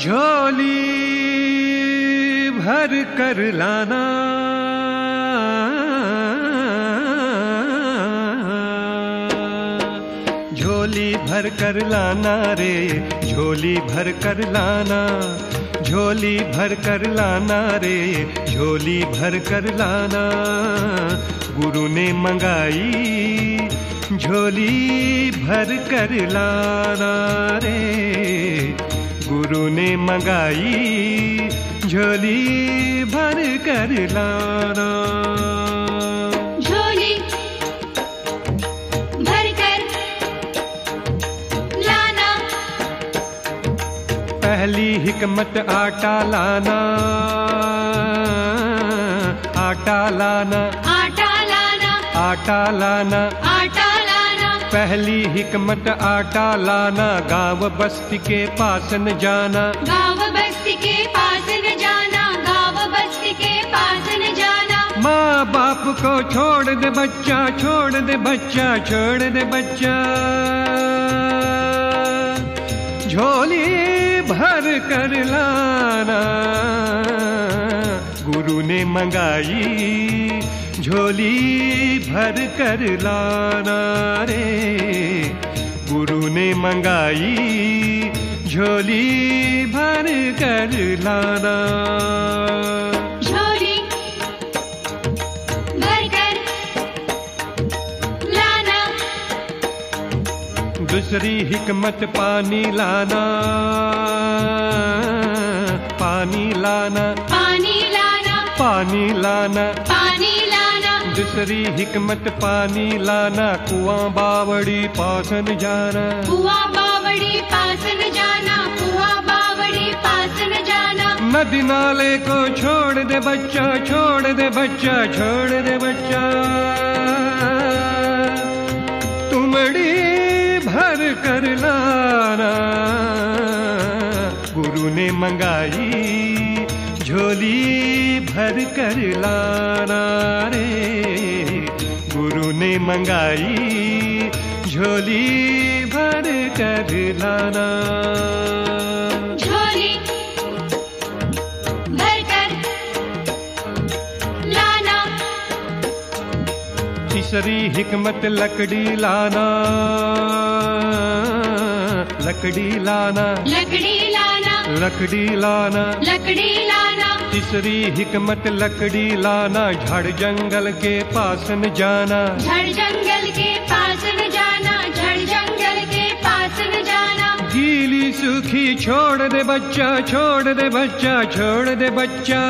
झोली भर कर लाना, झोली भर कर लाना रे, झोली भर कर लाना, झोली भर कर लाना रे, झोली भर कर लाना। गुरु ने मंगाई झोली भर कर लाना रे, गुरु ने मंगाई झोली भर कर लाना। झोली भर कर लाना, पहली हिकमत आटा लाना, आटा लाना, आटा लाना, आटा लाना, आटा लाना। पहली हिकमत आटा लाना, गांव बस्ती के पास न जाना, गाँव बस्ती के पास न जाना, गाँव बस्ती के पास न जाना। माँ बाप को छोड़ दे बच्चा, छोड़ दे बच्चा, छोड़ दे बच्चा। झोली भर कर लाना, गुरु ने मंगाई झोली भर कर लाना रे, गुरु ने मंगाई झोली भर कर लाना। झोली भर कर लाना, दूसरी हिकमत पानी लाना, पानी लाना, पानी लाना, पानी लाना, पानी लाना। दूसरी हिकमत पानी लाना, कुआं बावड़ी पास न जाना, कुआं बावड़ी पास न जाना, कुआं बावड़ी पास न जाना। नदी नाले को छोड़ दे बच्चा, छोड़ दे बच्चा, छोड़ दे बच्चा। तुमड़ी भर कर लाना, गुरु ने मंगाई झोली भर कर लाना रे, गुरु ने मंगाई झोली भर कर लाना। झोली भर कर लाना, तीसरी हिकमत लकड़ी लाना, लकड़ी लाना, लकड़ी लाना, लकड़ी लाना, लकड़ी लाना। तीसरी हिकमत लकड़ी लाना, झाड़ जंगल के पास न जाना, झड़ जंगल के पास न जाना, झड़ जंगल के पास न जाना। गीली सूखी छोड़ दे बच्चा, छोड़ दे बच्चा, छोड़ दे बच्चा।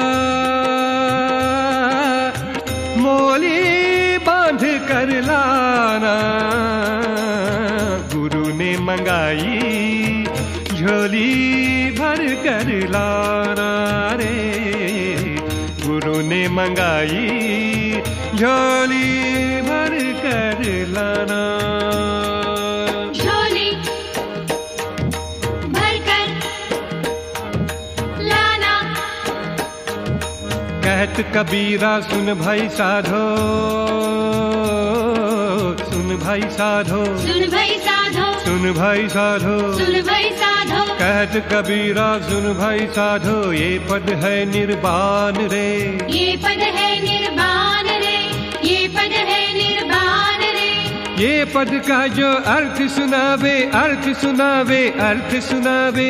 मोली बांध कर लाना, गुरु ने मंगाई झोली भर कर लाना रे, गुरु ने मंगाई झोली भर कर लाना। झोली भर कर लाना, कहत कबीरा सुन भाई साधो, सुन भाई साधो, सुन भाई साधो, सुन भाई साधो, सुन भाई साधो। कहत कबीरा सुन भाई साधो, ये पद है निर्वाण रे, ये पद है निर्वाण रे, ये पद है निर्वाण रे। ये पद का जो अर्थ सुनावे, अर्थ सुनावे, अर्थ सुनावे,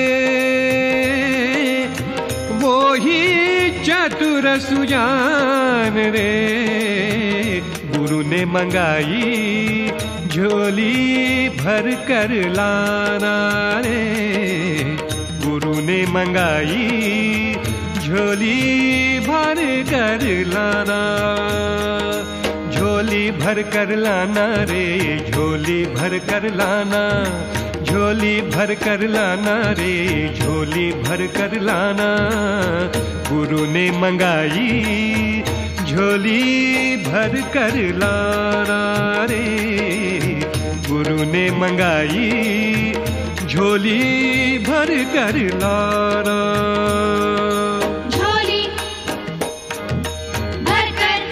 वो ही चतुर सुजान रे, गुरु ने मंगाई झोली भर कर लाना रे, गुरु ने मंगाई झोली भर कर लाना। झोली भर कर लाना रे, झोली भर कर लाना, झोली भर कर लाना रे, झोली भर कर लाना। गुरु ने मंगाई झोली भर कर लाना रे, गुरु ने मंगाई झोली भर कर लाना। झोली भर कर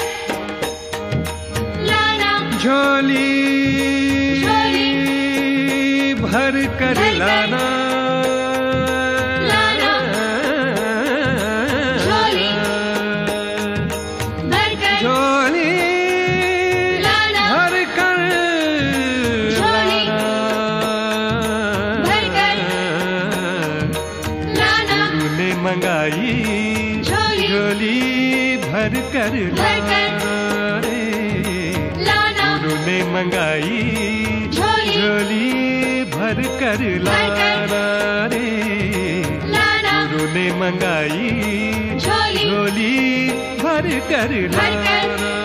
लाना, झोली झोली भर कर भर कर लाना। लाना। भर कर लाना रे। लाना गुरु ने मंगाई झोली झोली भर कर लाना रे। लाना गुरु ने मंगाई झोली झोली भर कर भर कर लाना